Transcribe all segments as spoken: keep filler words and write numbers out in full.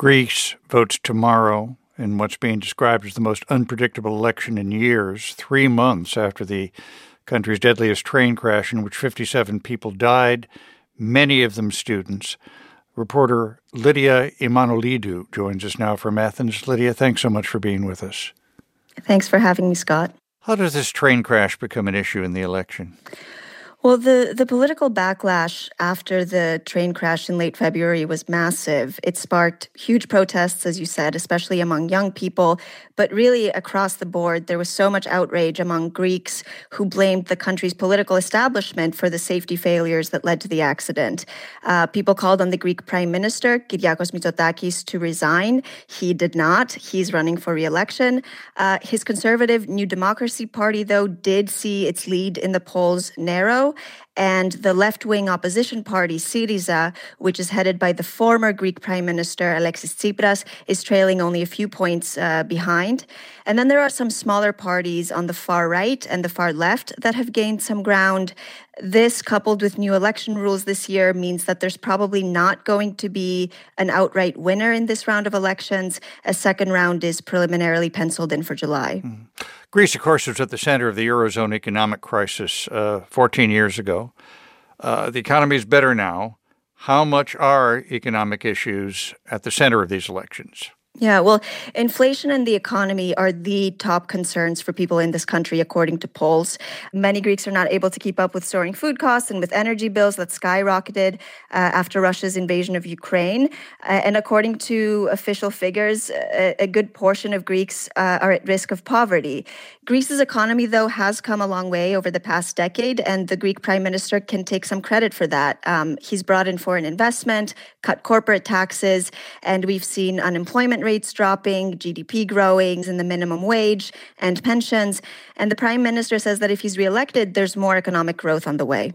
Greece votes tomorrow in what's being described as the most unpredictable election in years, three months after the country's deadliest train crash in which fifty-seven people died, many of them students. Reporter Lydia Emanuelidou joins us now from Athens. Lydia, thanks so much for being with us. Thanks for having me, Scott. How does this train crash become an issue in the election? Well, the, the political backlash after the train crash in late February was massive. It sparked huge protests, as you said, especially among young people. But really, across the board, there was so much outrage among Greeks who blamed the country's political establishment for the safety failures that led to the accident. Uh, people called on the Greek Prime Minister, Kyriakos Mitsotakis, to resign. He did not. He's running for re-election. Uh, his conservative New Democracy Party, though, did see its lead in the polls narrow. And the left-wing opposition party, Syriza, which is headed by the former Greek Prime Minister Alexis Tsipras, is trailing only a few points uh, behind. And then there are some smaller parties on the far right and the far left that have gained some ground. This, coupled with new election rules this year, means that there's probably not going to be an outright winner in this round of elections. A second round is preliminarily penciled in for July. Mm. Greece, of course, was at the center of the Eurozone economic crisis uh, fourteen years ago. Uh, the economy is better now. How much are economic issues at the center of these elections? Yeah, well, inflation and the economy are the top concerns for people in this country, according to polls. Many Greeks are not able to keep up with soaring food costs and with energy bills that skyrocketed uh, after Russia's invasion of Ukraine. Uh, and according to official figures, a, a good portion of Greeks uh, are at risk of poverty. Greece's economy, though, has come a long way over the past decade, and the Greek prime minister can take some credit for that. Um, he's brought in foreign investment, cut corporate taxes, and we've seen unemployment rates dropping, G D P growing, and the minimum wage and pensions. And the prime minister says that if he's reelected, there's more economic growth on the way.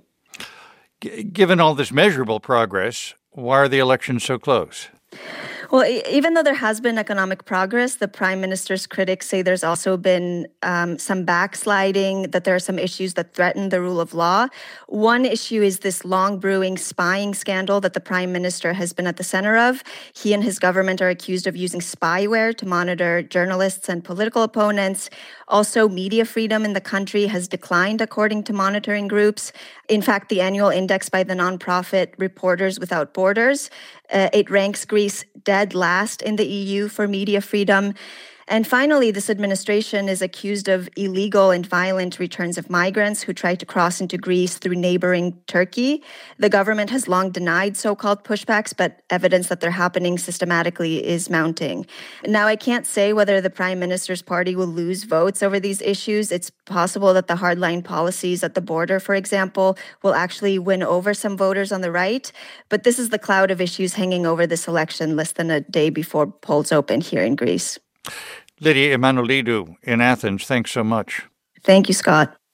G- given all this measurable progress, why are the elections so close? Well, even though there has been economic progress, the prime minister's critics say there's also been um, some backsliding, that there are some issues that threaten the rule of law. One issue is this long brewing spying scandal that the prime minister has been at the center of. He and his government are accused of using spyware to monitor journalists and political opponents. Also, media freedom in the country has declined, according to monitoring groups. In fact, the annual index by the nonprofit Reporters Without Borders, uh, it ranks Greece dead last in the E U for media freedom. And finally, this administration is accused of illegal and violent returns of migrants who try to cross into Greece through neighboring Turkey. The government has long denied so-called pushbacks, but evidence that they're happening systematically is mounting. Now, I can't say whether the prime minister's party will lose votes over these issues. It's possible that the hardline policies at the border, for example, will actually win over some voters on the right. But this is the cloud of issues hanging over this election less than a day before polls open here in Greece. Lydia Emanuelidou in Athens, thanks so much. Thank you, Scott.